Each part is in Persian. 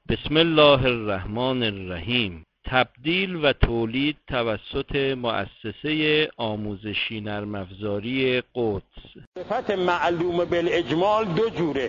بسم الله الرحمن الرحیم. تبدیل و تولید توسط مؤسسه آموزشی نرم افزاری قدس. صفت معلوم بالاجمال دو جوره.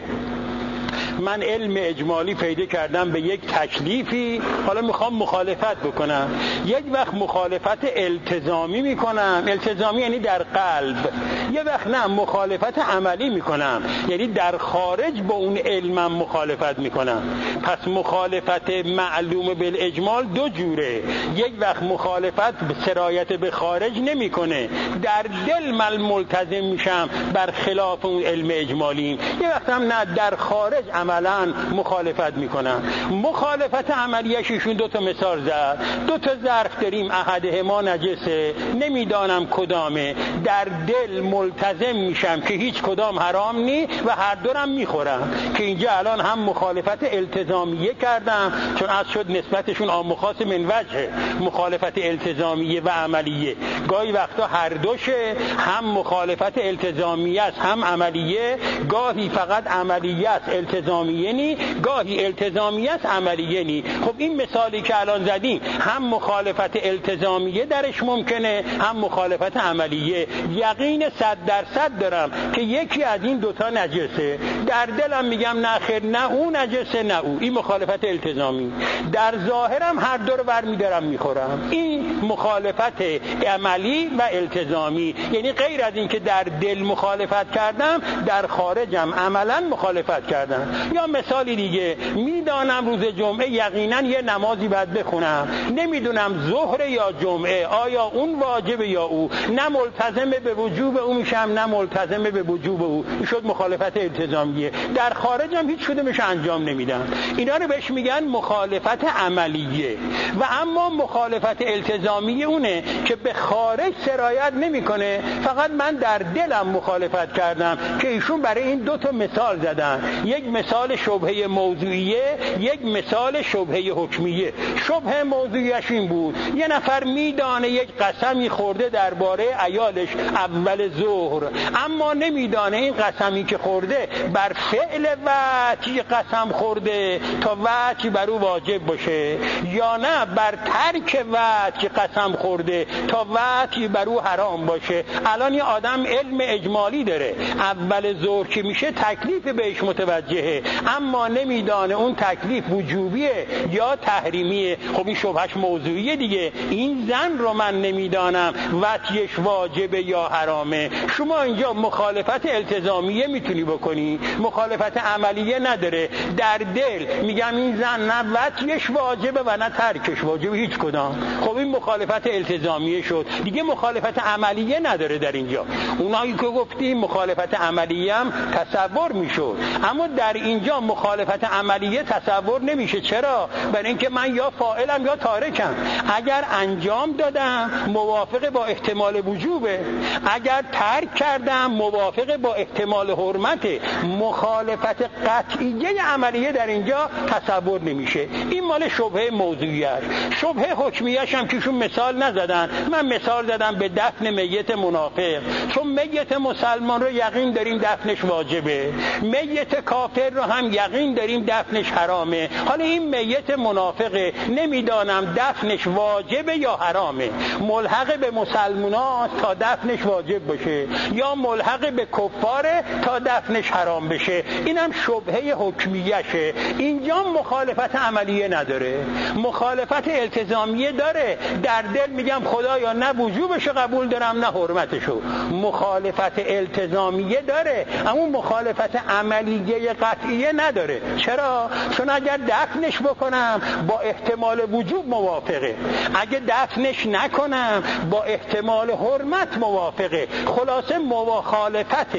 من علم اجمالی پیدا کردم به یک تکلیفی، حالا میخوام مخالفت بکنم. یک وقت مخالفت التزامی میکنم، التزامی یعنی در قلب. یه وقت نه، مخالفت عملی میکنم، یعنی در خارج با اون علمم مخالفت میکنم. پس مخالفت معلوم بالاجمال دو جوره. یک وقت مخالفت به سرایت به خارج نمیکنه، در دل من ملتزم میشم بر خلاف اون علم اجمالی. یه وقت هم نه، در خارج عملا مخالفت میکنم. مخالفت عملیش ایشون دو تا مثال زد. دو تا ظرف داریم، احدهما نجسه، نمیدانم کدامه، در دل ملتزم میشم که هیچ کدام حرام نی و هر دورم میخورم. که اینجا الان هم مخالفت التزامیه کردم، چون از شد نسبتشون آمخاص من وجه، مخالفت التزامیه و عملیه. گاهی وقتا هر دوشه، هم مخالفت التزامیه است هم عملیه. گاهی فقط عملیه است التزامیه نی، گاهی التزامیه است عملیه نی. خب این مثالی که الان زدیم هم مخالفت التزامیه درش ممکنه، هم مخالفت عملیه. یقین 100% دارم که یکی از این دوتا نجسه. در دلم میگم نه خیر، نه اون نجسه نه او. این مخالفت التزامی. در ظاهرم هر دو رو برمیدارم میخورم. این مخالفت عملی و التزامی. یعنی غیر از این که در دل مخالفت کردم، در خارجم عملا مخالفت کردم. یا مثالی دیگه، میدانم روز جمعه یقینا یه نمازی باید بخونم، نمیدونم ظهر یا جمعه، آیا اون واجبه یا او. نه ملتزم به وجوب او میشم، نه ملتزم به وجوب او. این شد مخالفت التزامیه. در خارجم هیچ کدومش انجام نمیدم. اینا رو بهش میگن مخالفت عملیه. و اما مخالفت التزامیه اونه که به خارج سرایت نمیکنه، فقط من در دلم مخالفت کردم. که ایشون برای این دو تا مثال زدن، یک مثال شبهه موضوعیه، یک مثال شبهه حکمیه. شبهه موضوعیش این بود، یه نفر میدانه یک قسمی خورده درباره عیالش اول ظهر، اما نمیدانه این قسمی که خورده بر فعل وجه قسم خورده تا وجه بر او واجب باشه، یا نه بر ترک وجه قسم خورده تا وجه بر او حرام باشه. الان یه آدم علم اجمالی داره، اول ظهر که میشه تکلیف بهش متوجهه، اما نمیدانه اون تکلیف وجوبیه یا تحریمیه. خب این شبهش موضوعیه دیگه. این زن رو من نمیدانم وجهش واجبه یا حرامه. شما اینجا مخالفت التزامیه میتونی بکنی، مخالفت عملیه نداره. در دل میگم این زن نه وجهش واجبه و نه ترکش واجبه، هیچ کدام. خب این مخالفت التزامیه شد دیگه. مخالفت عملیه نداره در اینجا. اونایی که گفتیم مخالفت عملیه هم تصور میشد، اما در اینجا مخالفت عملیه تصور نمیشه. چرا؟ برای اینکه من یا فاعلم یا تارکم. اگر انجام دادم موافق با احتمال وجوبه، اگر ترک کردم موافق با احتمال حرمته. مخالفت قطعیه عملیه در اینجا تصور نمیشه. این مال شبهه موضوعیه. شبهه حکمیه‌اش هم که شون مثال نزدن، من مثال زدم به دفن میت منافق. چون میت مسلمان رو یقین داریم دفنش واجبه، میت کافر رو هم یقین داریم دفنش حرامه. حالا این میت منافقه، نمیدانم دفنش واجبه یا حرامه. ملحق به مسلمانان تا دفنش واجب باشه، یا ملحق به کفاره تا دفنش حرام بشه. اینم شبهه حکمیشه. اینجا مخالفت عملیه نداره، مخالفت التزامیه داره. در دل میگم خدایا نه وجوبشو قبول دارم نه حرمتشو. مخالفت التزامیه داره، اما مخالفت عملیه قطعیه نداره. چرا؟ چون اگر دفنش بکنم با احتمال وجوب موافقه، اگه دفنش نکنم با احتمال حرمت موافقه. خلاصه مخالفت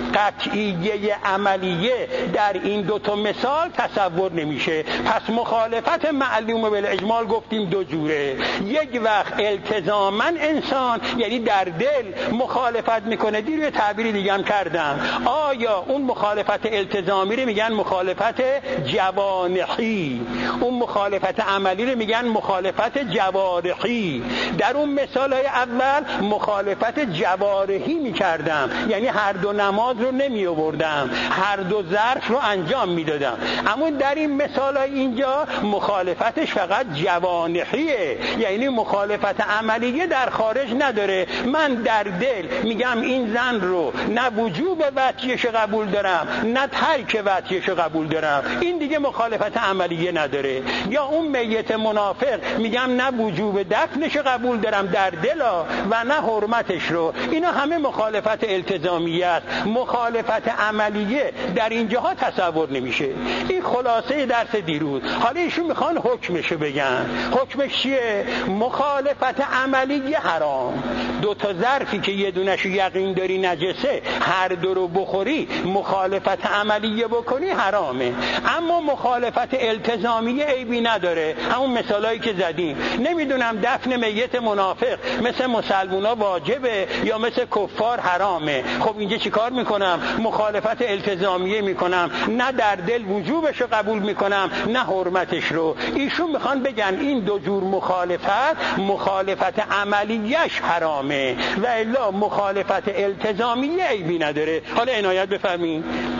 قطعیه عملیه در این دوتا مثال تصور نمیشه. پس مخالفت معلوم بالاجمال گفتیم دو جوره. یک وقت التزاما انسان یعنی در دل مخالفت میکنه. دیر تعبیری دیگه هم کردم، آیا اون مخالفت التزامی رو میگن میگن مخالفت جوانحی، اون مخالفت عملی رو میگن مخالفت جوارحی. در اون مثالهای اول مخالفت جوارحی میکردم، یعنی هر دو نماز رو نمی آوردم، هر دو ظرف رو انجام میدادم. اما در این مثالهای اینجا مخالفتش فقط جوانحیه، یعنی مخالفت عملیه در خارج نداره. من در دل میگم این زن رو نه وجوب وطیش قبول دارم نه ترک وطیش قبول دارم، این دیگه مخالفت عملیه نداره. یا اون میت منافق میگم نه وجوب دفنش قبول دارم در دل و نه حرمتش رو، اینا همه مخالفت التزامیه است. مخالفت عملیه در اینجاها تصور نمیشه. این خلاصه درس دیروز. حالا ایشون میخوان حکمشو بگن. حکمش چیه؟ مخالفت عملیه حرام. دو تا ظرفی که یه دونش یقین داری نجسه، هر دو رو بخوری مخالفت عملیه بکنی حرامه. اما مخالفت التزامیه عیبی نداره. همون مثالایی که زدیم. نمیدونم دفن میت منافق مثل مسلمونا واجبه یا مثل کفار حرامه. خب اینجا چیکار میکنم؟ مخالفت التزامیه میکنم، نه در دل وجوبش رو قبول میکنم نه حرمتش رو. ایشون میخوان بگن این دو جور مخالفت عملیش حرامه و الا مخالفت التزامیه عیبی نداره. حالا عنایت بفرمایید.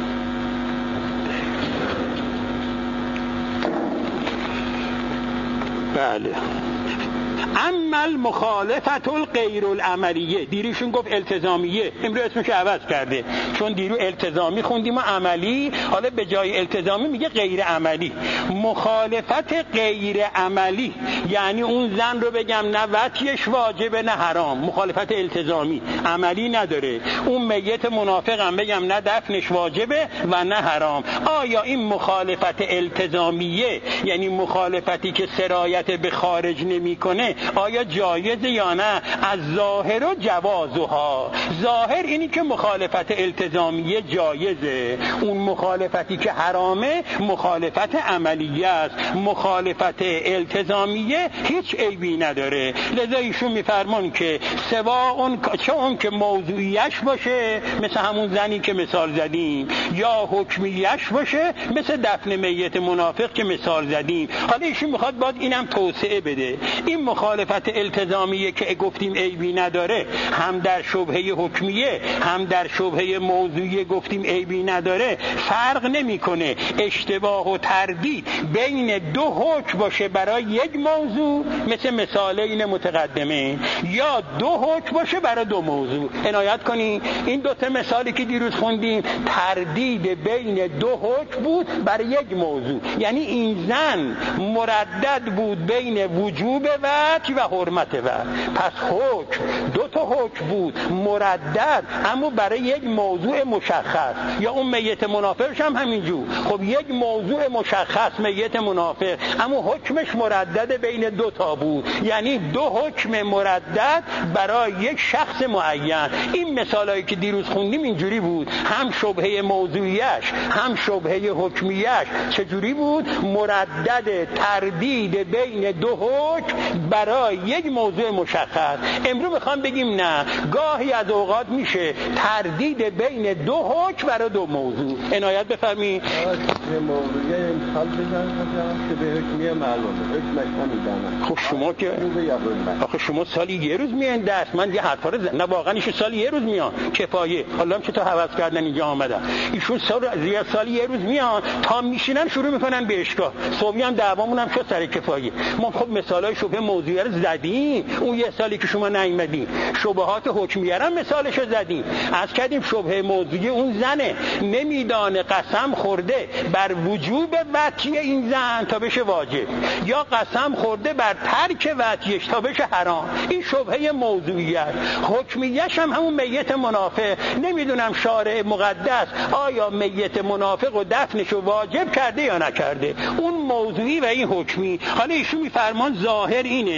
بله. اما المخالفت الغیر العملیه، دیروشون گفت التزامیه، امروز اسمش عوض کرده، چون دیرو التزامی خوندیم و عملی، حالا به جای التزامی میگه غیر عملی. مخالفت غیر عملی یعنی اون زن رو بگم نه وطیش واجبه نه حرام، مخالفت التزامی، عملی نداره. اون میت منافق هم بگم نه دفنش واجبه و نه حرام. آیا این مخالفت التزامیه یعنی مخالفتی که سرایت به خارج نمیکنه آیا جایزه یا نه؟ از ظاهر و جوازها. ظاهر اینی که مخالفت التزامیه جایزه، اون مخالفتی که حرامه مخالفت عملیه است. مخالفت التزامیه هیچ عیبی نداره. لذا ایشون میفرمان که سوا اون چه اون که موضوعیش باشه مثل همون زنی که مثال زدیم، یا حکمیش باشه مثل دفن میت منافق که مثال زدیم. حالا ایشون میخواد باید اینم توسعه بده. این مخالفت التزامیه که گفتیم عیبی نداره، هم در شبهه حکمیه هم در شبهه موضوعیه گفتیم عیبی نداره، فرق نمیکنه. اشتباه و تردید بین دو حکم باشه برای یک موضوع مثل مثالین متقدمه، یا دو حکم باشه برای دو موضوع. عنایت کنی این دو تا مثالی که دیروز خوندیم تردید بین دو حکم بود برای یک موضوع، یعنی این زن مردد بود بین وجوب وطی و حرمت وطی. پس حکم دو تا حکم بود مردد اما برای یک موضوع مشخص. یا اون میت منافقش هم همینجور. خب یک موضوع مشخص میت منافق اما حکمش مردد بین دو تا بود، یعنی دو حکم مردد برای یک شخص معین. این مثالایی که دیروز خوندیم اینجوری بود، هم شبهه موضوعیش هم شبهه حکمیش چجوری بود؟ مردد تردید بین دو حکم برای یک موضوع مشخص. امروز میخوام بگیم نه، گاهی از اوقات میشه تردید بین دو حکم برای دو موضوع. عنایت بفرمایید. موضوعی مثال بزنم که به حکمیه معلومه، حکمش نمیدانم. خب شما که آخه شما سالی یه روز میان دست من یه حرفا رو نه واقعا ایشون سالی یه روز میان کفایه. حالا هم چطور حوض کردن اینجا آمدن. ایشون سالی یه روز میان تا میشینن شروع میکنن به اشکال. صبحی هم دعوامون هم شد سر کفایه. ما خب مثالای شبهه موضوعی رو زدیم، اون یه سالی که شما نیومدین. شبهات حکمیه هم مثالشو زدیم. از کردیم شبهه موضوعی اون زنه نمیدانه قسم خورده بر وجوب وطی این زن تا بشه واجب، یا قسم خورده بر ترک وطیش تا بشه حرام. این شبهه موضوعیت. حکمیش هم همون میت منافق. نمیدونم شارع مقدس آیا میت منافق و دفنشو واجب کرده یا نکرده، اون موضوعی و این حکمی. حالا ایشون میفرمان ظاهر اینه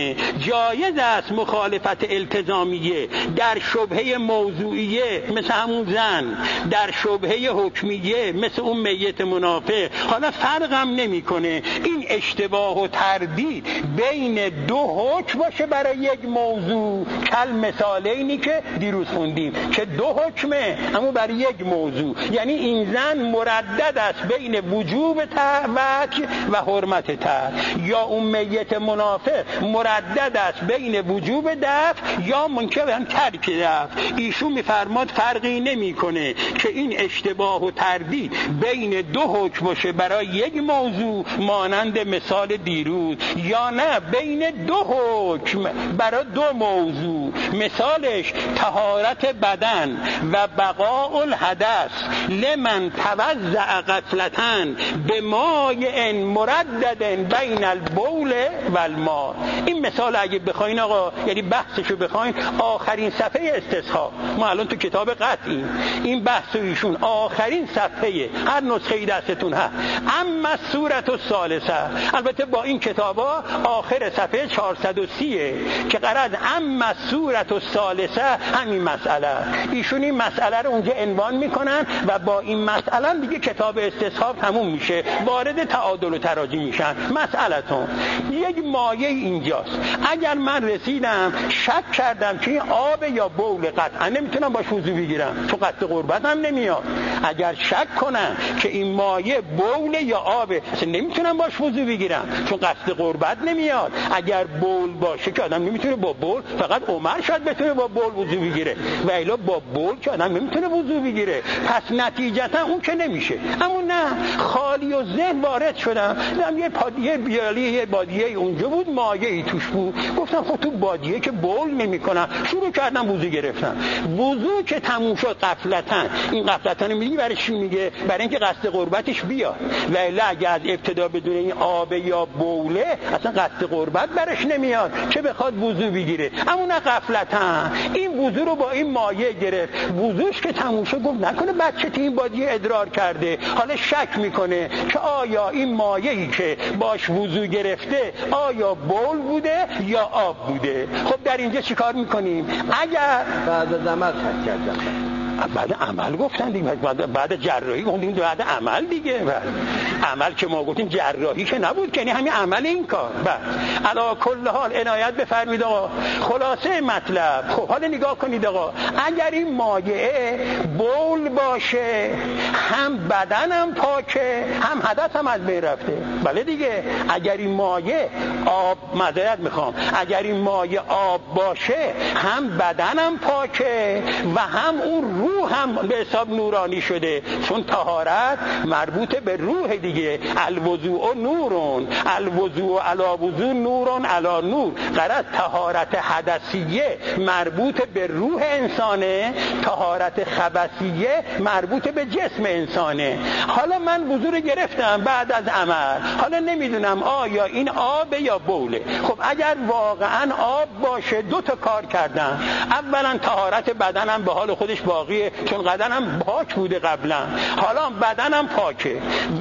نمیکنه. جایز است مخالفت التزامیه در شبهه موضوعیه مثل همون زن، در شبهه حکمیه مثل اون میت منافق. حالا فرقم نمیکنه این اشتباه و تردید بین دو حکم باشه برای یک موضوع، کل مثالینی که دیروز خوندیم که دو حکمه اما برای یک موضوع. یعنی این زن مردد است بین وجوب وجه و حرمت ترک، یا اون میت منافق مردد است بین وجوب دفع یا منکر ترک دفع. ایشون میفرماد فرقی نمیکنه که این اشتباه و تردید بین دو حکم باشه برای یک موضوع مانند مثال دیروز، یا نه بین دو حکم برای دو موضوع. مثالش طهارت بدن و بقاء الحدث لمن توضع غفلتن به ماء مردد بین البول و الماء. این مثال اگه بخواین آقا، یعنی بحثشو بخواین، آخرین صفحه استصحاب، ما الان تو کتاب قطعی این بحث ایشون آخرین صفحه هر نسخه دستتون هست. اما سورة الثالثه، البته با این کتابا آخر صفحه 430 که قرار اما سورة الثالثه همین مسئله. ایشون این مسئله رو اونجا عنوان میکنن و با این مسئله دیگه کتاب استصحاب تموم میشه، وارد تعادل و تراجی میشن. مسئله‌تون یک مایه اینجاست، اگر من رسیدم شک کردم که این آب یا بول، قطعا نمیتونم باش وضو بگیرم چون قصد قربت هم نمیاد. اگر شک کنم که این مایه بول یا آبه، اصلا نمیتونم باش وضو بگیرم چون قصد قربت نمیاد. اگر بول باشه که آدم نمیتونه با بول، فقط عمر شاید بتونه با بول وضو بگیره و الا با بول که آدم نمیتونه وضو بگیره. پس نتیجتا اون که نمیشه. اما نه، خالی و ذهن وارد شدم، یه بادیه اونجا بود، مایه ای توش بود، گفتم خب تو بادیه که بول نمیکنم، شروع کردم وضو گرفتم. وضو که تموم شد غفلتن، این غفلتن میگی برای چی میگه؟ برای اینکه قصد قربتش بیاد، و الا اگه از ابتدا بدون این آب یا بوله اصلا قصد قربت برش نمیاد که بخواد وضو بگیره. اما نه، غفلتن این وضو رو با این مایه گرفت. وضوش که تموم شد گفت نکنه بچه تو این بادیه ادرار کرده، حالا شک میکنه که آیا این مایه‌ای که باش وضو گرفته آیا بول بوده یا آب بوده. خب در اینجا چیکار میکنیم؟ اگر بعد از عمل شک کردم، بعد عمل گفتن دیگه، بعد جراحی گفتیم بعد عمل دیگه. عمل که ما گفتیم جراحی که نبود، که یعنی همین عمل این کار. علا کل حال عنایت بفرمایید آقا. خلاصه مطلب، خب حالا نگاه کنید آقا، اگر این مایعه بول باشه هم بدنم پاکه هم حدثم از بین رفته. بله دیگه، اگر این مایع آب، معذرت میخوام، اگر این مایع آب باشه هم بدنم پاکه و هم اون روح هم به حساب نورانی شده، چون طهارت مربوط به روح دیگه. الوضوء نورون، الوضوء علی وضوء نورون علی نور. قرار طهارت حدثیه مربوط به روح انسانه، طهارت خبثیه مربوط به جسم انسانه. حالا من وضو رو گرفتم بعد از عمل، حالا نمیدونم آیا این آب یا بوله. خب اگر واقعا آب باشه دو تا کار کردم. اولا طهارت بدنم به حال خودش باقیه چون بدنم پاک بوده قبلا، حالا بدنم پاکه و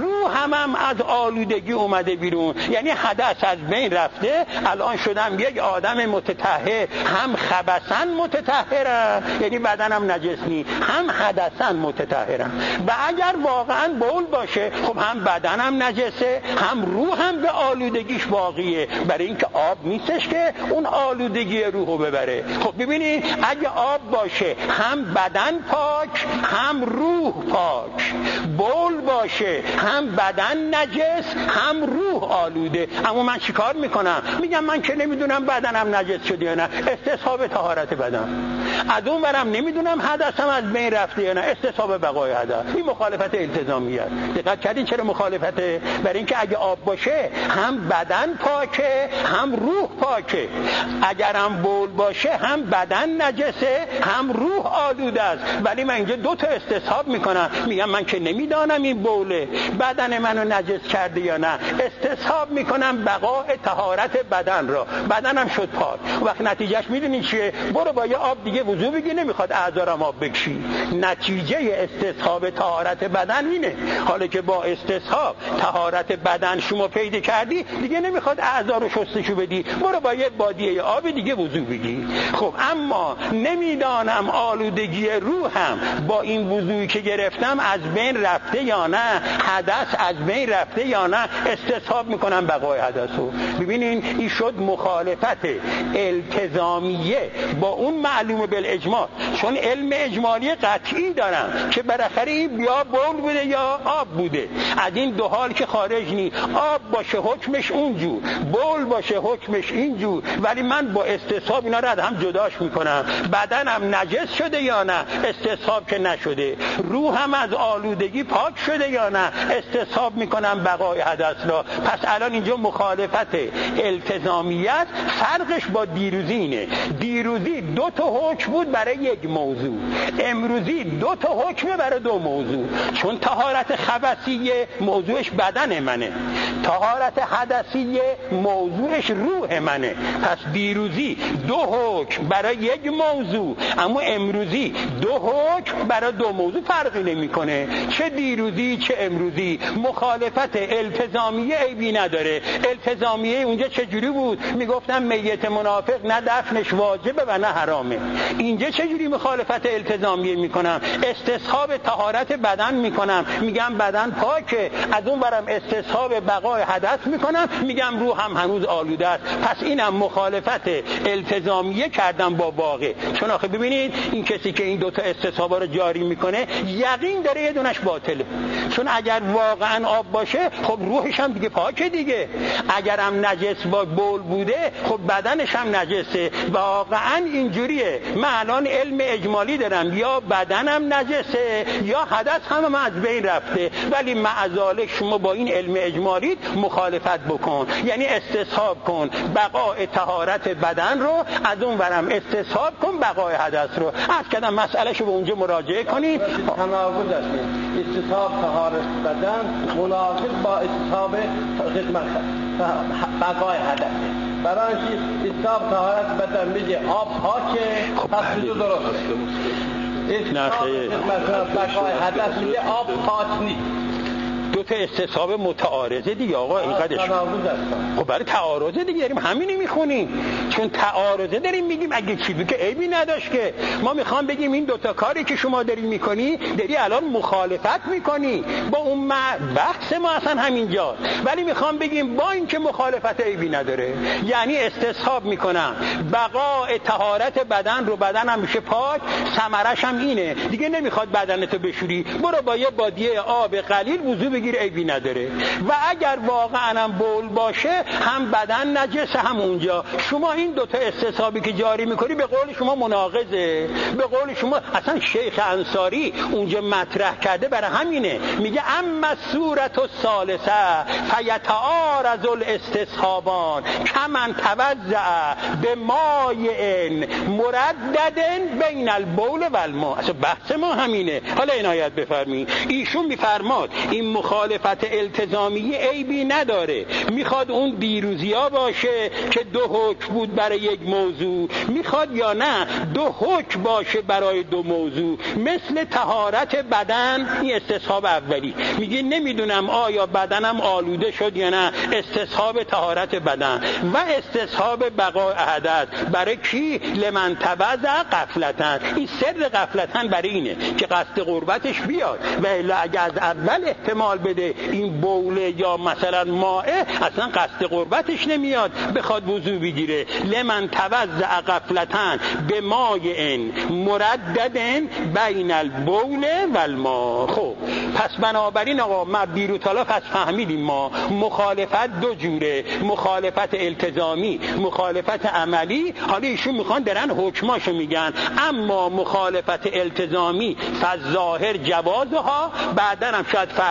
روحم از آلودگی اومده بیرون، یعنی حدث از بین رفته. الان شدم یک آدم متطهر، هم خبثاً متطهرم یعنی بدنم نجس نی، هم حدثاً متطهرم. و اگر واقعا بول باشه خب هم بدنم نجسه هم روحم به آلودگیش باقیه، برای اینکه آب نیستش که اون آلودگی روحو ببره. خب ببینید اگه آب باشه هم بدن پاک هم روح پاک، بول باشه هم بدن نجس هم روح آلوده. اما من چیکار میکنم؟ میگم من که نمیدونم بدنم نجس شده یا نه، استصحاب طهارت بدن. از اون برم نمیدونم حدثم از بین رفته یا نه، استصحاب بقای حدث. این مخالفت التزامیه. دقت کردین چرا مخالفته؟ برای اینکه اگه آب باشه هم بدن پاکه هم روح پاکه، اگر هم بول باشه هم بدن نجسه هم روح آلوده است. ولی من اینجا دو تا استصحاب میکنم، میگم من که نمیدانم این بوله بدن منو نجس کرده یا نه، استصحاب میکنم بقاء طهارت بدن را، بدنم شد پاک. وقت نتیجهش میدونی چیه؟ برو با یه آب دیگه وضو بگیر، نمیخواد اعضارم آب بکشی. نتیجه استصحاب طهارت بدن اینه. حالا که با استصحاب طهارت بدن شما پیدا کردی، دیگه نمیخواد اعضا رو شستشو بدی، برو با یه بادیه آب دیگه وضو بگیر. خب اما نمیدانم آلودگی روحم با این وضویی که گرفتم از بین رفته یا نه، حدث از بین رفته یا نه، استصحاب میکنم بقای حدثو. ببینین این شد مخالفت التزامیه با اون معلوم بالاجمال. چون علم اجمالی قطعی دارم که بالاخره این یا بول بوده یا آب بوده. از این دو حال که خارج نی، آب باشه حکمش اونجور، بول باشه حکمش اینجور. ولی من با استصحاب اینا را هم جداش میکنم. بدنم نجس شده یا نه، استصحاب که نشده. روحم از آلودگی پاک شده یا نه، استصحاب میکنم بقای حدث را. پس الان اینجا مخالفت التزامیت. فرقش با دیروزی اینه. دیروزی 2 تا حکم بود برای یک موضوع، امروزی 2 تا حکم برای 2 موضوع. چون طهارت خبثیه موضوعش بدن منه، طهارت حدثیه موضوعش روح منه. پس دیروزی 2 حکم برای یک موضوع، اما امروزی 2 حکم برای 2 موضوع. فرقی نمیکنه چه دیروزی چه امروزی. مخالفت التزامیه عیبی نداره. التزامیه اونجا چجوری بود؟ میگفتم میت منافق نه دفنش واجبه و نه حرامه. اینجا چجوری مخالفت التزامیه میکنم؟ استصحاب طهارت بدن میکنم، میگم بدن پاکه. از اون برم استصحاب بقای حدث میکنم، میگم روحم هنوز آلوده است. پس اینم مخالفت التزامیه کردم با واقع. چون آخه ببینید این کسی که این 2 تا استصحابا رو جاری میکنه یقین داره یه دونش باطله. چون اگر واقعا آب باشه خب روحش هم دیگه پاکه دیگه. اگرم نجس با بول بوده خب بدنش هم نجسه. واقعا اینجوریه. من الان علم اجمالی دارم، یا بدنم نجسه یا حدث هم از بین رفته. ولی معذالک شما با این علم اجمالی مخالفت بکن، یعنی استصحاب کن بقای طهارت بدن رو، از اون ورم استصحاب کن بقای حدث رو. از کدام مسئله شو به اونجا مراجعه کنید. تناقض است. استصحاب طهارت بدن مناسب با استصحاب خدمت بقای حدث. برای استصحاب طهارت بدن میگه آب پاکه، پس تو درست. نه خیر. بقای حدث میگه آب پاک نیست. 2 تا استصحاب متعارضه دیگه آقا. اینقدرش خب برای تعارضه دیگه داریم همینی میخونیم. چون تعارضه داریم میگیم اگه چیزی که عیبی نداشت که ما میخوام بگیم این 2 تا کاری که شما داری میکنی داری الان مخالفت میکنی با اون بحث ما اصلا همینجا. ولی میخوام بگیم با این که مخالفت عیبی نداره، یعنی استصحاب میکنم بقای طهارت بدن رو، بدنم میشه پاک، ثمرش هم اینه دیگه نمیخواد بدنتو بشوری، برو با یه بادیه آب قلیل وضو بگیر، عیبی نداره. و اگر واقعا هم بول باشه هم بدن نجسه هم اونجا. شما این 2 تا استصحابی که جاری میکنی به قول شما مناقضه. به قول شما اصلا شیخ انصاری اونجا مطرح کرده برای همینه. میگه اما صورت الثالثه فیتعارض الاستصحابان کمن توزع بماء مردد بین البول و الماء. اصلا بحث ما همینه. حالا عنایت بفرمایید. ایشون میفرماد این مخالفت التزامیه عیبی نداره. میخواد اون دیروزیا باشه که 2 حکم بود برای یک موضوع، میخواد یا نه 2 حکم باشه برای 2 موضوع. مثل طهارت بدن، این استصحاب اولی. میگه نمیدونم آیا بدنم آلوده شد یا نه، استصحاب طهارت بدن. و استصحاب بقای حدث برای کی؟ لمن توزع غفلتن. این سر غفلتن برای اینه که قصد قربتش بیاد. و الا اگه از اول احتمال بده این بوله یا مثلا مائه، اصلا قصد قربتش نمیاد بخواد وضو بگیره. لمن توزع غفلتن به ماء مردد بین البول و الماء. خب پس بنابراین آقا ما بیروتالا پس فهمیدیم ما مخالفت 2 جوره، مخالفت التزامی، مخالفت عملی. حالا ایشون میخوان درن حکماشو میگن. اما مخالفت التزامی فظاهر جوازها، بعدن هم شاید فردا یا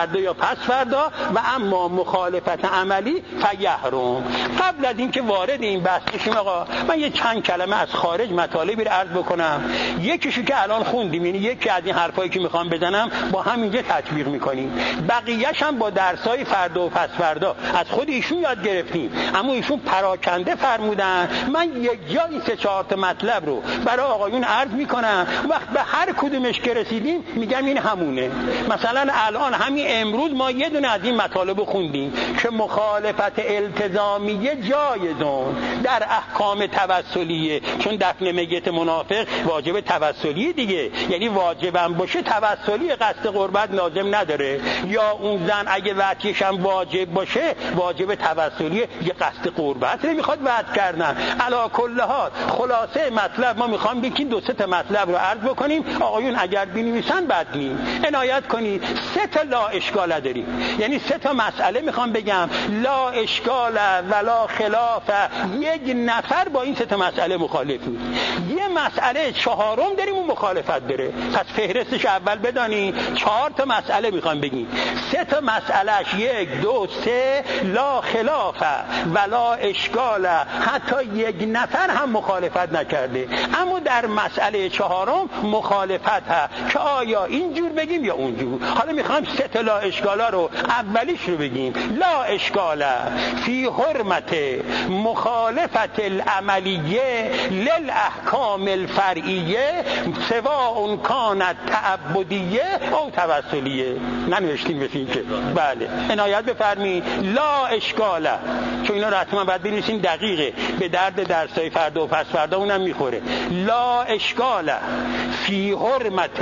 پس فردا و اما مخالفت عملی فیحرم. قبل از اینکه وارد این بحث بشیم آقا من یه چند کلمه از خارج مطالبی رو عرض بکنم. یکیشو که الان خوندیم، یعنی یکی از این حرفایی که میخوام بزنم با هم اینجا تطبیق میکنیم، بقیه‌اش هم با درسای فردا و پس فردا از خود ایشون یاد گرفتیم. اما ایشون پراکنده فرمودن. من یک جایی 3-4 تا مطلب رو برای آقایون عرض میکنم، وقت به هر کدومش که رسیدیم میگم این همونه. مثلا الان همین امروز ما یه دونه از این مطالب خوندیم که مخالفت التزامیه جایزون در احکام توسلیه، چون دفن میت منافق واجب توسلیه دیگه، یعنی واجبم باشه توسلی قصد قربت لازم نداره، یا اون زن اگه وطیش هم واجب باشه واجب توسلیه، یه قصد قربت رو میخواد وعد کردن. علی کل حال خلاصه مطلب ما میخوام یکی 2-3 تا مطلب رو عرض بکنیم، آقایون اگر بنویسن بعد عنایت کنید. 3 تا لا اشکال داریم، یعنی 3 تا مسئله میخوام بگم لا اشکال ولا خلاف. یک نفر با این 3 تا مسئله مخالف نیست. یه مسئله 4م داریم اون مخالفت داره، پس فهرستش اول بدانی. 4 تا مسئله میخوام بگیم. 3 تا مسئلهش 1 2 3 لا خلاف ولا اشکال، حتی یک نفر هم مخالفت نکرده. اما در مسئله 4م مخالفت هست که آیا اینجور بگیم یا اونجور. حالا میخوام 3 تا لا اشکالا رو اولیش رو بگیم. لا اشکال فی حرمت مخالفت العملیه للاحکام الفرعیه سواء کانت تعبدیه او توسلیه. ننوشتیم بسیم که بله عنایت بفرمایید. لا اشکال، چون اینا رو حتما باید بنویسین دقیقه، به درد درسای فردا و پس فردا اونم میخوره. لا اشکال فی حرمت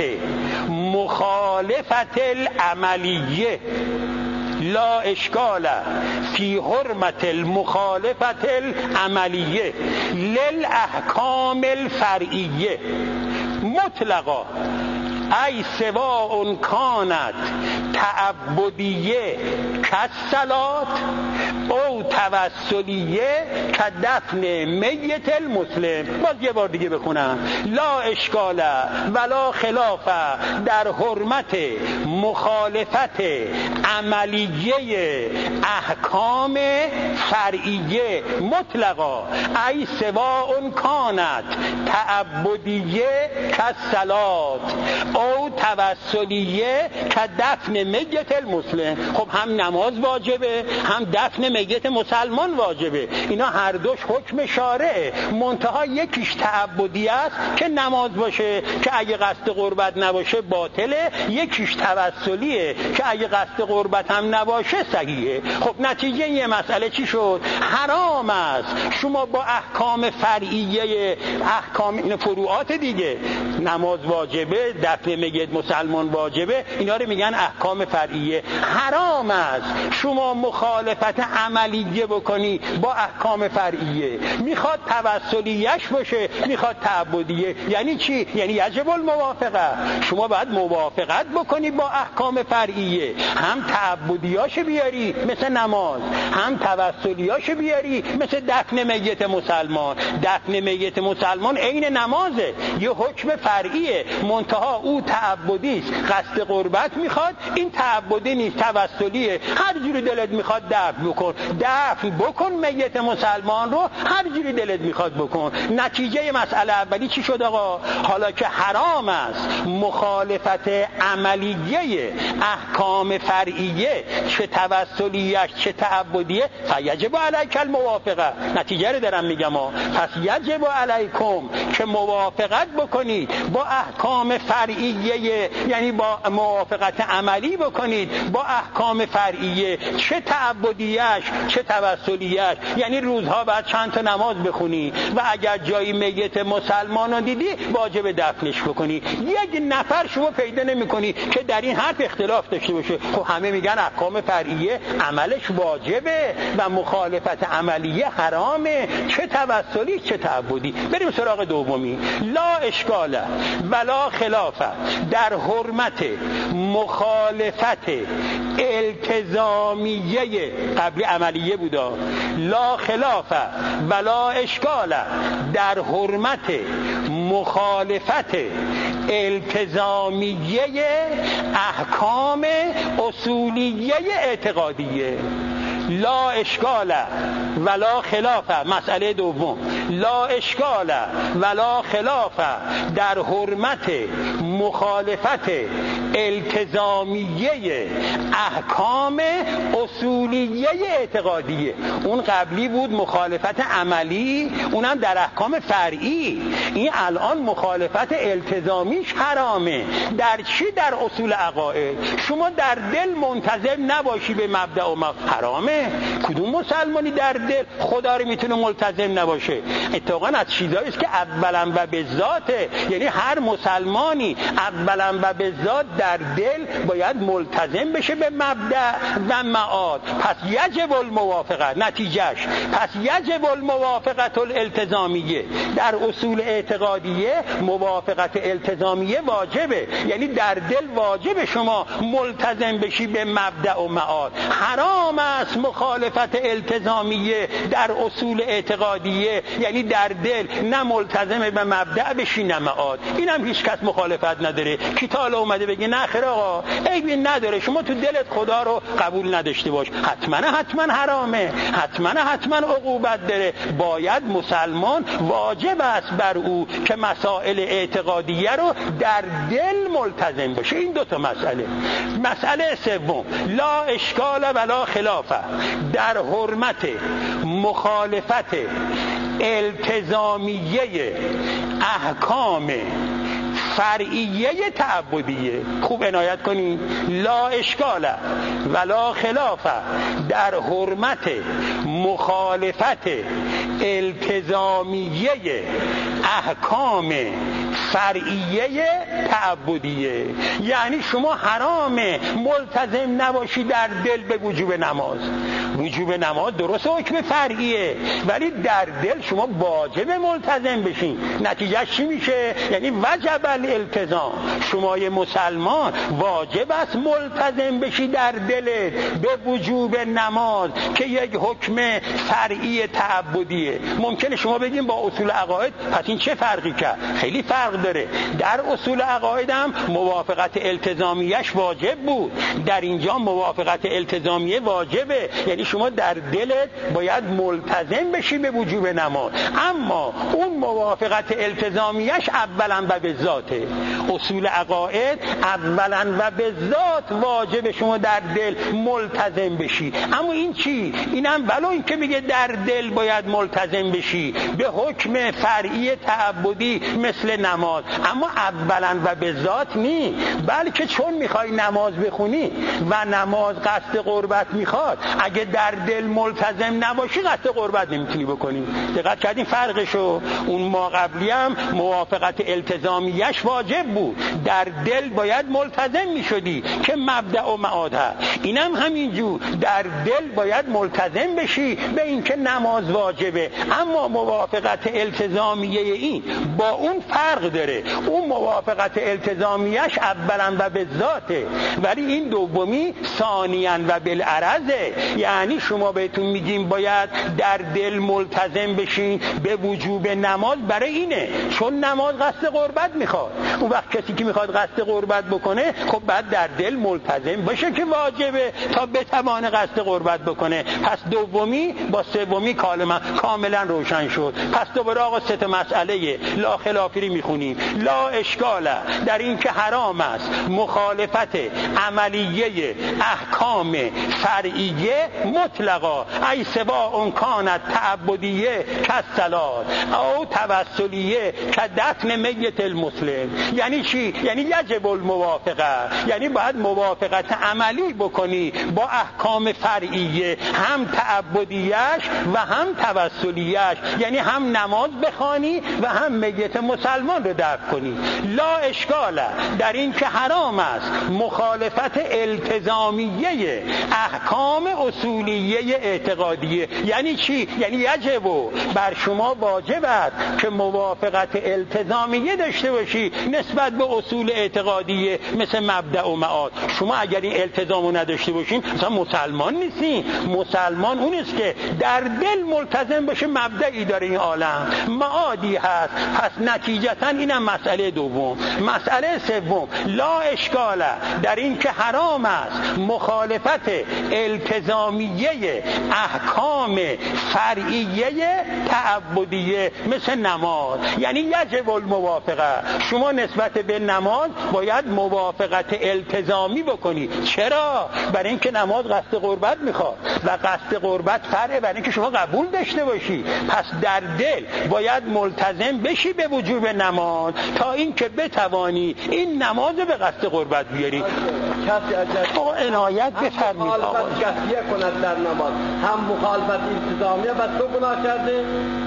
مخالفت العملیه، لا اشکال فی حرمت المخالفت العملیه للاحکام الفرعیه مطلقا ای سواء کانت تعبدیه کالصلات او توسلیه کدفن میت المسلم. باز یه بار دیگه بخونم. لا اشکال ولا خلاف در حرمت مخالفت عملیه احکام فرعیه مطلقا ای سواء کانت تعبدیه کالصلات او توسلیه کدفن میت المسلم. خب هم نماز واجبه هم دفن میت مسلمان واجبه، اینا هر دوش حکم شارعه، منتها یکیش تعبدی است که نماز باشه که اگه قصد قربت نباشه باطله، یکیش توسلیه که اگه قصد قربت هم نباشه صحیحه. خب نتیجه یه مسئله چی شد؟ حرام است شما با احکام فرعیه، احکام این فروعات دیگه، نماز واجبه، دفن میت مسلمان واجبه، اینا رو میگن احکام فرعیه. حرام است شما مخالفت عملیه بکنی با احکام فرعیه، میخواد توسلیش باشه میخواد تعبدیه. یعنی چی؟ یعنی یجب الموافقه، شما باید موافقت بکنی با احکام فرعیه، هم تعبدیاش بیاری مثل نماز، هم توسلیاش بیاری مثل دفن میت مسلمان. دفن میت مسلمان عین نمازه، یه حکم فرعیه، منتها او تعبدی است، قصد قربت میخواد، این تعبدی نیست، توسلیه. هر جوری دلت میخواد دفن بکن میت مسلمان رو، هر جوری دلت میخواد بکن. نتیجه مسئله اولی چی شد آقا؟ حالا که حرام است مخالفت عملیه احکام فرعیه، چه توسلیش چه تعبدیه، فیجب علیک الموافقه. نتیجه رو دارم میگم پس یجب علیکم که موافقت بکنید با احکام فرعیه، یعنی با موافقت عملی بکنید با احکام فرعیه، چه تعبدیش چه توسلیش. یعنی روزها بعد چند تا نماز بخونی و اگر جایی میت مسلمان رو دیدی واجب دفنش بکنی. یک نفر شما پیدا نمی‌کنی که در این حرف اختلاف داشته باشه. خب همه میگن احکام فرعیه عملش واجبه و مخالفت عملیه حرامه، چه توسلی چه تعبدی. بریم سراغ دومی. لا اشکال ولا خلاف در حرمت مخالفت التزامیه، قبلی عملیه بودا، لا خلاف ولا اشکال در حرمت مخالفت التزامیه احکام اصولیه اعتقادیه. لا اشکال ولا خلاف، مسئله دوم، لا اشکال ولا خلاف در حرمت مخالفت التزامیه احکام اصولیه اعتقادیه. اون قبلی بود مخالفت عملی، اونم در احکام فرعی. این الان مخالفت التزامیش حرامه. در چی؟ در اصول عقاید. شما در دل منتظم نباشی به مبدأ و حرامه. کدوم مسلمانی در دل خدا رو میتونه ملتزم نباشه؟ اتفاقا از چیزایی است که اولا و به ذاته، یعنی هر مسلمانی اولا و به ذات در دل باید ملتزم بشه به مبدأ و معاد. پس یجب الموافقه، نتیجهش پس یجب الموافقت الالتزامیه. در اصول اعتقادیه موافقت التزامیه واجبه، یعنی در دل واجب شما ملتزم بشی به مبدأ و معاد. حرام است مخالفت التزامیه در اصول اعتقادیه، یعنی در دل نه ملتزم به مبدأ بشی نه معاد. اینم هیچ کس مخالفت نداره. کی تا اومده بگه نه خیر آقا عیبی نداره، شما تو دلت خدا رو قبول نداشته باش، حتما حرامه، حتما عقوبت داره. باید مسلمان واجب است بر او که مسائل اعتقادیه رو در دل ملتزم باشه. این دو تا مسئله. مسئله سوم، لا اشکال ولا خلاف در حرمت مخالفت التزامیه احکام فرعیه تعبدیه. خوب عنایت کنید. لا اشکال ولا خلاف در حرمت مخالفت التزامیه احکام فرعیه تعبدیه. یعنی شما حرامه ملتزم نباشی در دل به وجوب نماز. وجوب نماز درست حکم فرعیه، ولی در دل شما واجب ملتزم بشین. نتیجه چی میشه؟ یعنی وجب الالتزام. شما یه مسلمان واجب است ملتزم بشی در دلت به وجوب نماز که یک حکم فرعی تعبدیه. ممکنه شما بگیم با اصول عقاید پس این چه فرقی کرد؟ خیلی فرق داره. در اصول عقاید هم موافقت التزامیش واجب بود، در اینجا موافقت التزامیه واجبه، یعنی شما در دلت باید ملتزم بشی به وجوب نماز. اما اون موافقت التزامیش اولا و به ذاته. اصول عقاید اولا و به ذات واجب شما در دل ملتزم بشی. اما این چی؟ اینم ولو این که میگه در دل باید ملتزم بشی به حکم فرعی تعبدی مثل نماز، اما اولا و به ذات نی، بلکه چون میخوای نماز بخونی و نماز قصد قربت میخواد، اگه در دل ملتزم نباشی قصد قربت نمیتونی بکنی. دقت کردین فرقشو؟ اون ما قبلی هم موافقت التزامیش واجب بود، در دل باید ملتزم میشدی که مبدأ و معاد هست. اینم همینجور در دل باید ملتزم بشی به اینکه نماز واجبه، اما موافقت التزامیه این با اون فرق داره. اون موافقت التزامیش اولا و به ذاته، ولی این دومی ثانیاً و بالعرضه. یعنی شما بهتون میگیم باید در دل ملتزم بشین به وجوب نماز برای اینه چون نماز قصد قربت میخواد. اون وقت کسی که میخواد قصد قربت بکنه خب بعد در دل ملتزم باشه که واجبه تا بتوانه قصد قربت بکنه. پس دومی با سومی کاملا روشن شد. پس دوباره آقا سه تا مسئله لا خلافی میخونیم. لا اشکال در این که حرام است مخالفت عملیه احکام فرعیه مطلقا ای سوا اون کانت تعبدیه کالصلات او توسلیه که دفن میت المسلم. یعنی چی؟ یعنی یجب الموافقه، یعنی باید موافقت عملی بکنی با احکام فرعیه، هم تعبدیش و هم توسلیش، یعنی هم نماز بخوانی و هم میت مسلمان رو دفن کنی. لا اشکال در این که حرام است مخالفت التزامیه احکام اصول اصولیه اعتقادیه. یعنی چی؟ یعنی یجب بر شما واجب است که موافقت التزامیه داشته باشی نسبت به اصول اعتقادیه مثل مبدأ و معاد. شما اگر این التزامو نداشته باشین مثلا مسلمان نیستین. مسلمان اون است که در دل ملتزم باشه مبدئی داره این عالم، معادی هست. پس نتیجتا اینم مسئله دوم. مسئله سوم، لا اشکال در این که حرام است مخالفت التزامیه احکام فرعیه تعبدیه مثل نماز. یعنی یجب الموافقه، شما نسبت به نماز باید موافقت التزامی بکنی. چرا؟ برای اینکه نماز قصد قربت میخواد و قصد قربت فرعه برای اینکه شما قبول داشته باشی. پس در دل باید ملتزم بشی به وجوب نماز تا اینکه بتوانی این نماز به قصد قربت بیاری. کسی اگر عنایت بفرمایید آقا کسیه کند در نماز هم مخالفت التزامیه و تو گناه کرده،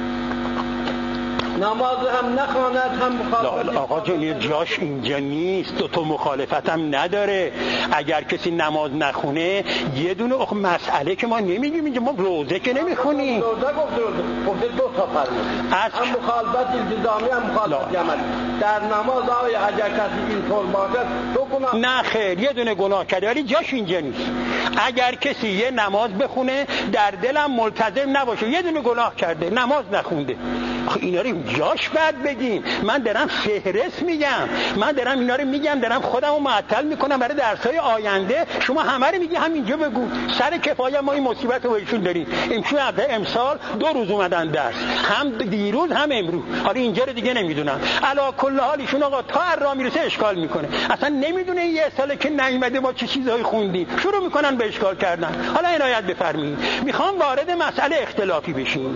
نماز هم نخواند هم مخالفت. آقا جون جاش اینجا نیست، تو مخالفت هم نداره. اگر کسی نماز نخونه یه دونه مسئله که ما نمیگیم اینجا، ما روزه که نمیخونیم. روزه گفته دو تا فرمود، هم مخالفت التزامی هم مخالفت عملی. در نماز آیا اگر کسی اینطور باشه تو گناه؟ نه خیر، یه دونه گناه کرده ولی جاش اینجا نیست. اگر کسی یه نماز بخونه در دلم ملتزم نباشه یه دونه گناه کرده، نماز نخونده. اینا رو جاش بعد بگیم. من دارم فهرست میگم، من دارم اینا رو میگم، دارم خودمو معطل میکنم برای درسای آینده. شما همه رو میگی همینجا بگو. سر کفایه ما این مصیبت رو ایشون داریم. امسال 2 روز اومدن درس، هم دیروز هم امروز. حالا اینجا رو دیگه نمیدونم. علی کل حال ایشون آقا تا راه میرسه اشکال میکنه، اصلا نمیدونه یه ساله که نیومده ما چه چیزایی خوندیم شروع میکنن به اشکال کردن. حالا عنایت بفرمایید، میخوام وارد مسئله اختلافی بشیم.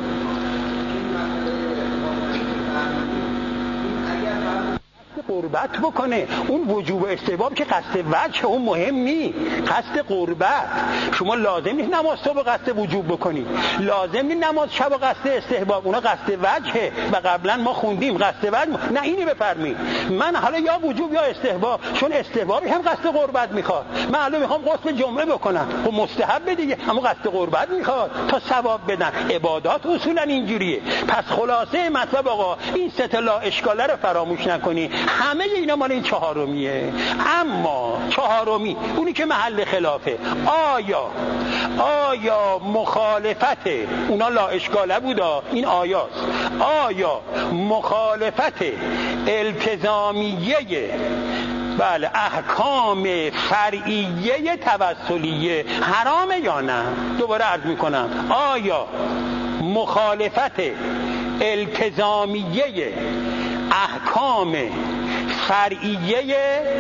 قربت بکنه، اون وجوب استحباب که قصد وجه اون مهم نی، قصد قربت. شما لازم نیست نماز صبح قصد وجوب بکنی، لازم نیست نماز شب قصد استحباب، اونا قصد وجهه و قبلا ما خوندیم قصد وجه. نه اینی بفرمایید، من حالا یا وجوب یا استحباب، چون استحبابی هم قصد قربت میخواد. من الان میخوام غسل جمعه بکنم و مستحب دیگه، اما قصد قربت میخواد تا ثواب بدن. عبادات اصولا اینجوریه. پس خلاصه مطلب آقا این سه تا لا اشکاله رو فراموش نکنی. همه اینا مال این چهارمیه. اما چهارمی اونی که محل خلافه، آیا مخالفت اونا لا اشکاله بودا، این آیاست، آیا مخالفت التزامیه بله احکام فرعیه توسلیه حرامه یا نه؟ دوباره عرض میکنم، آیا مخالفت التزامیه احکام فرعیه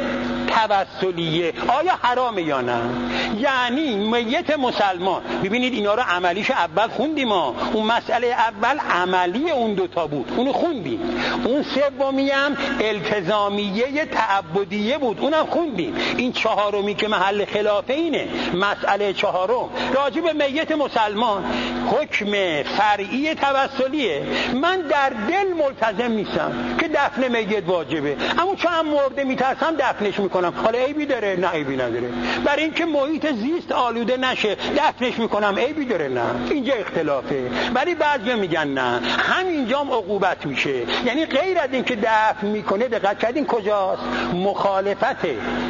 توسلیه آیا حرامه یا نه؟ یعنی میت مسلمان، ببینید اینا رو عملیش اول خوندیم ما. اون مسئله اول عملی اون دوتا بود، اونو خوندیم. اون سومی هم التزامیه تعبدیه بود، اونم خوندیم. این چهارمی که محل خلافه اینه، مسئله چهارم راجع به میت مسلمان حکم فرعی توسلیه. من در دل ملتزم نیستم که دفن میت واجبه، اما چون هم مرده میترسم دفنش میکنم. حالا عیبی داره؟ نه عیبی نداره. برای اینکه محیط زیست آلوده نشه دفنش میکنم، عیبی داره؟ نه. اینجا اختلافه. ولی بعضیا میگن نه، همینجا هم عقوبت میشه. یعنی غیر از اینکه دفن میکنه، دقت کردین کجاست؟ مخالفت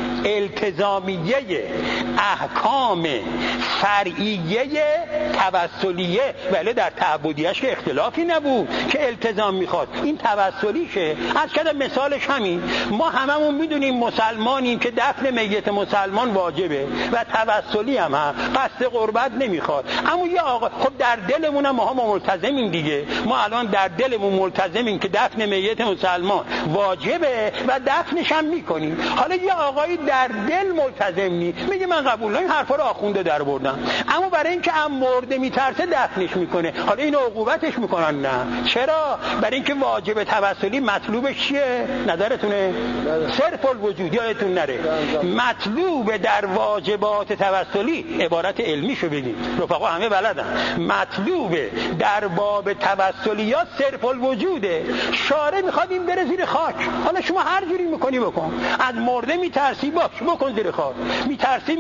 التزامیه احکام فرعیه توسلیه. ولی در تعبدیش که اختلافی نبود که التزام میخواد، این توسلیشه. از کدام مثالش همین، ما هممون میدونیم مسلمانیم که دفن میت مسلمان واجبه و توسلی هم قصد قربت نمیخواد. اما یه آقا، خب در دلمون هم ما ملتزمیم دیگه. ما الان در دلمون ملتزمیم که دفن میت مسلمان واجبه و دفنش هم میکنیم. حالا یه آقایی در دل ملتزم نیست، میگه من قبول نمیکنم، این حرفا رو آخونده در بردن، اما برای اینکه هم مرده میترسه دفنش میکنه. حالا اینو عقوبتش میکنن؟ نه. چرا؟ برای اینکه واجب توسلی مطلوبش چیه؟ نظرتونه؟ صرف الوجود. یادتون نره مطلوب در واجبات توسلی، عبارت علمیشو بگیم، رفقا همه بلدن، مطلوب در باب توسلیات صرف الوجوده. شارع میخواد این بره زیر خاک. حالا شما هر جوری میکنی بکن. از مرده میترسی، باش بکن زیر خاک. میترسی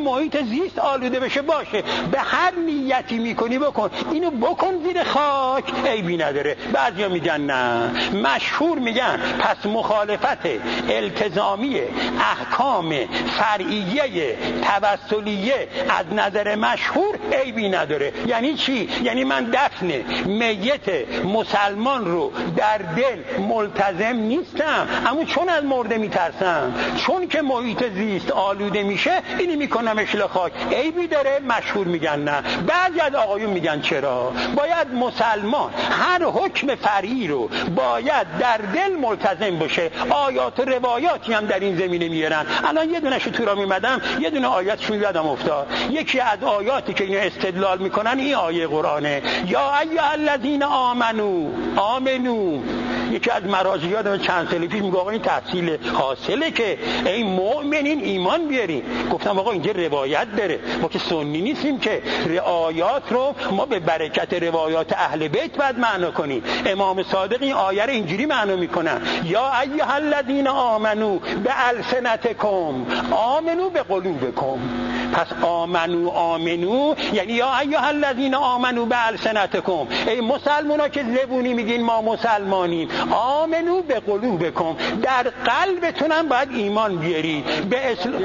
محیط زیست آلوده بشه باشه، به هر نیتی میکنی بکن، اینو بکن زیر خاک، عیبی نداره. بعضیا میگن نه، مشهور میگن پس مخالفت التزامی احکام فرعیه توسلیه از نظر مشهور عیبی نداره. یعنی چی؟ یعنی من دفن میت مسلمان رو در دل ملتزم نیستم، اما چون از مرده میترسم، چون که محیط زیست آلوده میشه، اینی میکنم اشل خاک، عیبی داره؟ مشهور میگن نه. بعضی از آقایون میگن چرا؟ باید مسلمان هر حکم فرعی رو باید در دل ملتزم باشه. آیات و روایاتی هم در این زمینه میارن. الان یه دونه‌شو تو را میمدم، یه دونه آیاتشون یادم افتاد. یکی از آیاتی که اینو استدلال میکنن این آیه قرآنه، یا ایها الذین آمنو. یکی از مراجع یادم چند سال پیش میگه آقا این تفصیل حاصله که ای مؤمنین ایمان بیارین. گفتم آقا اینجا روایت داره، ما که سنی نیستیم که روایات رو ما به برکت روایات اهل بیت باید معنا کنیم. امام صادق این آیه رو اینجوری معنا میکنن، یا ایها الذین آمنو بالسنتکم آمنو بقلوبکم. پس آمنو یعنی یا ایها الذین آمنو بالسنتکم، ای مسلمونا که زبونی میگین ما مسلمانیم، آمنو به قلوبکم، در قلبتونم باید ایمان بیاری. به اسلام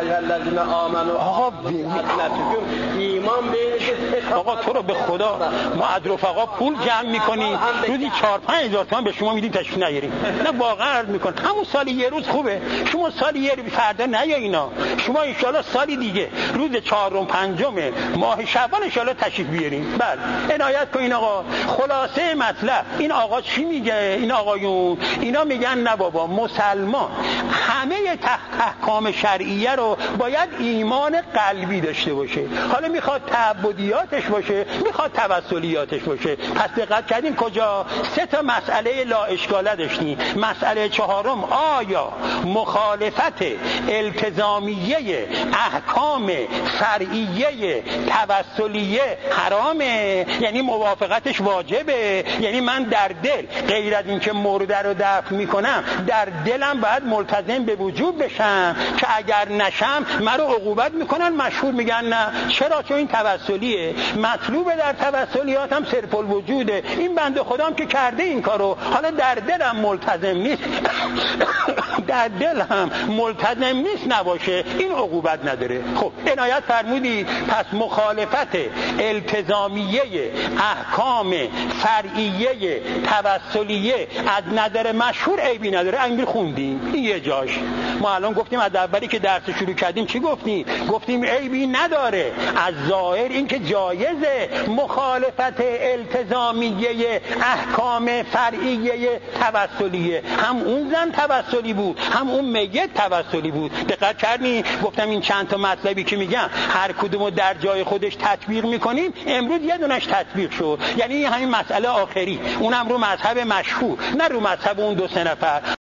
ایمان آقا تو رو به خدا ما از رفقا پول جمع میکنیم روزی 4-5 هزار تومان به شما میدیم تشریف نیاریم. نه واقعا عرض میکنم همون سالی یه روز خوبه، شما سالی یه روز فردا نیا اینا، شما انشالله سالی دیگه روز 4-5 ماه شعبان انشالله تشریف بیاریم. بله عنایت کنین آقا. خلاصه مطلب این آقا چی میگه؟ این آقایون اینا میگن نه بابا، مسلمان همه احکام شرعیه رو باید ایمان قلبی داشته باشه. حالا میخواد تعبدیاتش باشه، میخواد توسلیاتش باشه. پس دقت کردین کجا 3 مسئله لا اشکاله داشتیم. مسئله 4، آیا مخالفت التزامیه احکام فرعیه توسلیه حرامه؟ یعنی موافقتش واجبه؟ یعنی من در دل غیر از این که مرده رو دفن میکنم در دلم باید ملتزم به وجوب بشم که اگر نشم من رو عقوبت میکنن؟ مشهور میگن نه. چرا؟ چون این توسلیه، مطلوبه در توسلیات هم صرف الوجوده. این بنده خدام که کرده این کارو، حالا در دلم ملتزم نیست در دل هم ملتزم نیست نباشه، این عقوبت نداره. خب عنایت فرمودید پس مخالفت التزامیه احکام فرعیه توسلیه از نظر مشهور عیبی نداره. امیر خوندیم این یه جاش. ما الان گفتیم از اولی که درس شروع کردیم چی گفتیم؟ گفتیم عیبی نداره. از ظاهر این که جایزه مخالفت التزامیه احکام فرعیه توسلیه، هم اون زن توسلی بود هم اون میت توسلی بود. دقت کردین؟ گفتم این چند تا مطلبی که میگم هر کدومو در جای خودش تطبیق میکنیم. امروز یه دونش تطبیق شد، یعنی همین مسئله آخری، اونم رو مذهب مشهور، نه رو مذهب اون 2-3 نفر.